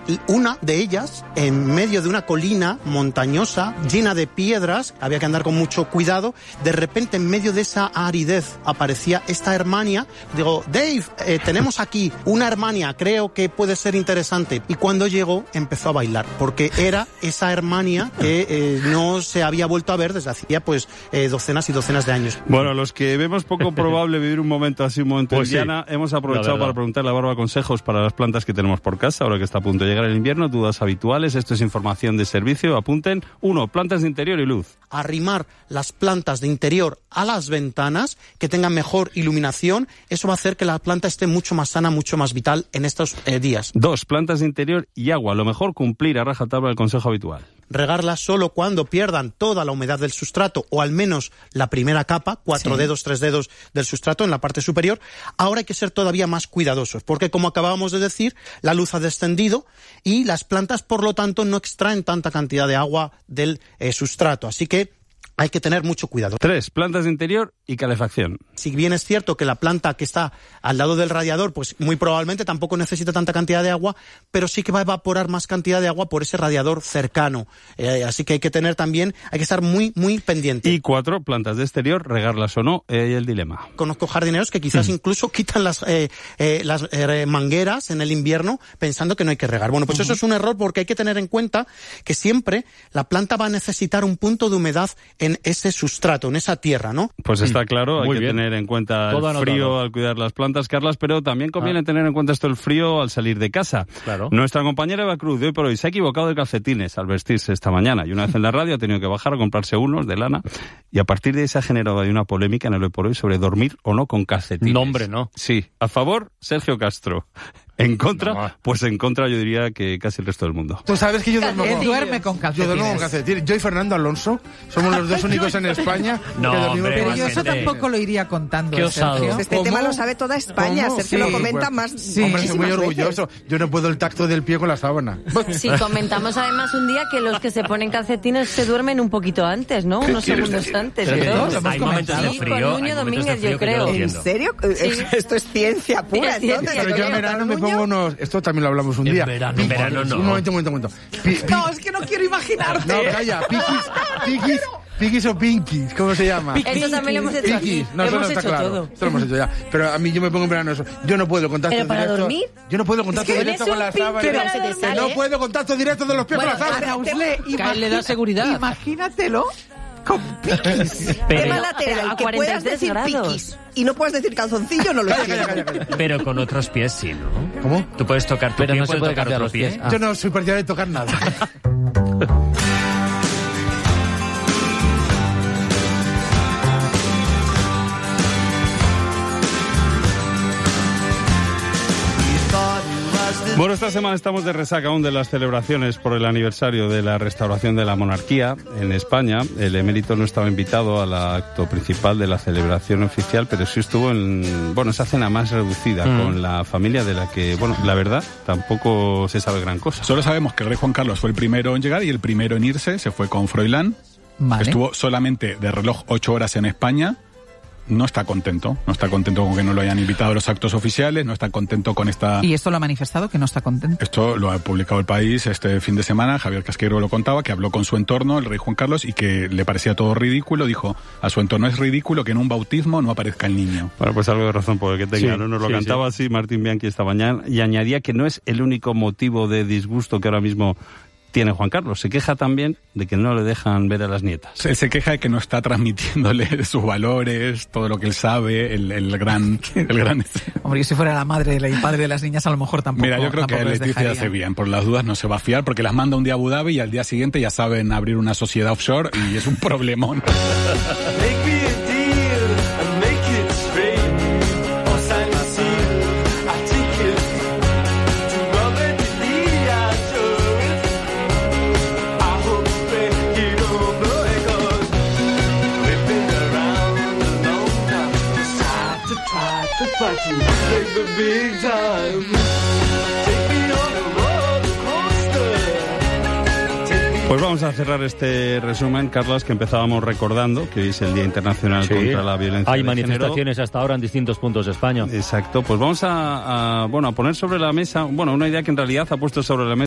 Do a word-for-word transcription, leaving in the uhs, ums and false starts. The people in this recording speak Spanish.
Y una de ellas, en medio de una colina montañosa, llena de piedras, había que andar con mucho cuidado, de repente en medio de esa aridez aparecía esta hermania. Digo, Dave, eh, tenemos aquí una hermania, creo que puede ser interesante. Y cuando llegó, empezó a bailar, porque era esa hermania que eh, no se había vuelto a ver desde hacía pues eh, docenas y docenas de años. Bueno, los que vemos poco probable vivir un momento así, un momento pues en Diana, sí, hemos aprovechado para preguntarle a Barba consejos para las plantas que tenemos por casa, ahora que está a punto de llegar el invierno, dudas habituales, esto es información de servicio, apunten. Uno, plantas de interior y luz. Arrimar las plantas de interior a las ventanas, que tengan mejor iluminación, eso va a hacer que la planta esté mucho más sana, mucho más vital en estos eh, días. Dos, plantas de interior y agua, lo mejor cumplir a rajatabla el consejo habitual. Regarlas solo cuando pierdan toda la humedad del sustrato, o al menos la primera capa, cuatro sí. dedos, tres dedos del sustrato en la parte superior. Ahora hay que ser todavía más cuidadosos, porque como acabábamos de decir, la luz ha descendido y las plantas, por lo tanto, no extraen tanta cantidad de agua del eh, sustrato. Así que hay que tener mucho cuidado. Tres, plantas de interior y calefacción. Si bien es cierto que la planta que está al lado del radiador, pues muy probablemente tampoco necesita tanta cantidad de agua, pero sí que va a evaporar más cantidad de agua por ese radiador cercano. Eh, así que hay que tener también, hay que estar muy, muy pendiente. Y cuatro, plantas de exterior, regarlas o no, eh, y el dilema. Conozco jardineros que quizás mm. incluso quitan las, eh, eh, las eh, mangueras en el invierno pensando que no hay que regar. Bueno, pues uh-huh. eso es un error, porque hay que tener en cuenta que siempre la planta va a necesitar un punto de humedad en ese sustrato, en esa tierra, ¿no? Pues está claro, hay Muy que bien. tener en cuenta Todo el frío anotado. al cuidar las plantas, Carlas, pero también conviene ah. tener en cuenta esto el frío al salir de casa. Claro. Nuestra compañera Eva Cruz de hoy por hoy se ha equivocado de calcetines al vestirse esta mañana y una vez en la radio ha tenido que bajar a comprarse unos de lana y a partir de ahí se ha generado ahí una polémica en el hoy por hoy sobre dormir o no con calcetines. No, hombre, no. Sí, a favor, Sergio Castro. En contra, no. pues en contra yo diría que casi el resto del mundo. Tú sabes que yo duermo Él con, duerme con calcetines. yo duermo con calcetines. Yo y Fernando Alonso somos los dos únicos en España No, que dormimos hombre, con Pero yo eso calcetines. tampoco lo iría contando, Qué osado. Sergio. Este ¿Cómo? tema lo sabe toda España. ¿Cómo? Sergio lo Sí, comenta pues, más. sí. Hombre, soy muy muchísimas orgulloso. veces. Yo no puedo el tacto del pie con la sábana. Sí, comentamos además un día que los que se ponen calcetines se duermen un poquito antes, ¿no? Unos segundos antes. Pero que ¿no? lo hemos hay momentos de Sí, frío, con Nuño hay momentos de Domínguez, frío yo que creo. lo ¿En entiendo. serio? Sí. Esto es ciencia pura, Es ciencia, entonces. Pero yo en ¿Con verano me Nuño? pongo unos... Esto también lo hablamos un En día. verano, en verano no. Un momento, un momento, un momento. Pi- pi- No, es que no quiero imaginarte. No, calla. Piquis, piquis, piquis o pinkies. ¿Cómo se llama? Eso también lo hemos hecho aquí. Piquis. No, Lo eso no hemos está hecho claro. todo. Esto lo hemos hecho ya. Pero a mí yo me pongo en verano eso. Yo no puedo contacto ¿Pero para directo. dormir? Yo no puedo contacto Es que directo eres con la un pinky sábana. para Que dormir, no ¿eh? puedo contacto directo de los pies Bueno, con la sábana. Arauzle, Cae, le da seguridad. Imagínatelo con piquis. Pero, Tema lateral, a que cuarenta y puedas tres decir grados. piquis y no puedes decir calzoncillo, no lo Calla, calla, entiendo. calla, calla. pero con otros pies sí, ¿no? ¿Cómo? Tú puedes tocar tu Pero pie, no se puedes puede tocar cambiar otro los pie. pies. Ah. Yo no soy partidario de tocar nada. Bueno, esta semana estamos de resaca aún de las celebraciones por el aniversario de la restauración de la monarquía en España. El emérito no estaba invitado al acto principal de la celebración oficial, pero sí estuvo en, bueno, esa cena más reducida mm. con la familia de la que, bueno, la verdad, tampoco se sabe gran cosa. Solo sabemos que el rey Juan Carlos fue el primero en llegar y el primero en irse, se fue con Froilán. Vale. Estuvo solamente de reloj ocho horas en España. No está contento, no está contento con que no lo hayan invitado a los actos oficiales, no está contento con esta... Y esto lo ha manifestado, que no está contento. Esto lo ha publicado El País este fin de semana, Javier Casquero lo contaba, que habló con su entorno, el rey Juan Carlos, y que le parecía todo ridículo. Dijo a su entorno, es ridículo que en un bautismo no aparezca el niño. Bueno, pues algo de razón por el que tenga, Sí, ¿no? Nos lo sí, cantaba sí. así Martín Bianchi esta mañana y añadía que no es el único motivo de disgusto que ahora mismo tiene Juan Carlos. Se queja también de que no le dejan ver a las nietas. Se, se queja de que no está transmitiéndole sus valores, todo lo que él sabe, el, el gran... El gran... Hombre, yo si fuera la madre y padre de las niñas, a lo mejor tampoco. Mira, yo creo que tampoco les Leticia dejaría. hace bien. Por las dudas no se va a fiar porque las manda un día a Abu Dhabi y al día siguiente ya saben abrir una sociedad offshore y es un problemón. Pues vamos a cerrar este resumen, Carlos, que empezábamos recordando que hoy es el Día Internacional Sí. contra la Violencia Hay de manifestaciones género. hasta ahora en distintos puntos de España. Exacto, pues vamos a, a, bueno, a poner sobre la mesa, bueno, una idea que en realidad ha puesto sobre la mesa